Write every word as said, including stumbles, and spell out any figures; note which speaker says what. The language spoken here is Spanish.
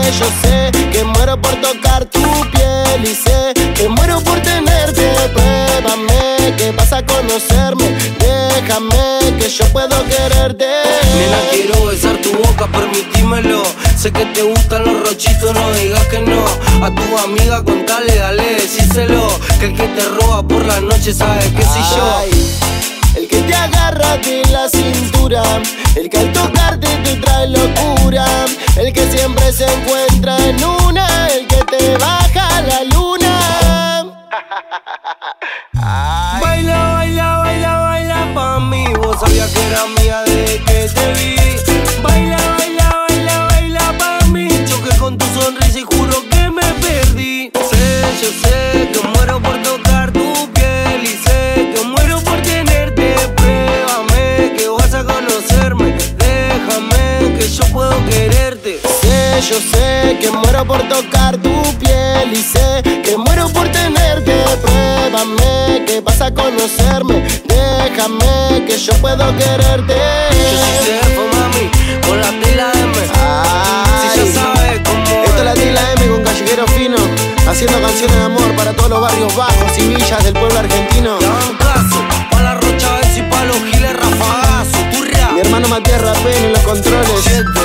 Speaker 1: yo sé que muero por tocar tu piel y sé que muero por tenerte. Pruébame que vas a conocerme, déjame que yo puedo quererte.
Speaker 2: Nena, quiero besar tu boca, permitímelo. Sé que te gustan los rochitos, no digas que no. A tu amiga contale, dale, decíselo. Que el que te roba por la noche sabe que soy yo.
Speaker 1: Ay, el que te agarra de la cintura, el que al tocarte te trae locura, el que siempre se encuentra en una, el que te baja la luna. Ay.
Speaker 2: Baila, baila, baila, baila pa' mí. Vos sabías que era mía desde que te vi. Baila, baila, baila, baila pa' mí. Choqué con tu sonrisa y juro que me perdí. Sé, yo sé que muero por tocar tu piel y sé que muero por tenerte. Pruébame que vas a conocerme, déjame que yo puedo quererte.
Speaker 1: Sé, yo sé que muero por tocar tu piel y sé que muero por tenerte. Pruébame que vas a conocerme, déjame que yo puedo quererte.
Speaker 2: Yo sí sé, fue mami, con la tela M.
Speaker 1: Ay,
Speaker 2: Si ya sabes cómo
Speaker 1: esto es la tela M con Callejero Fino, haciendo canciones de amor para todos los barrios bajos y villas del pueblo argentino.
Speaker 2: dan caso, pa' la Rocha Benz y pa' los giles rafagazo, turria.
Speaker 1: Mi hermano Matías Rapén en los controles.
Speaker 2: Siete.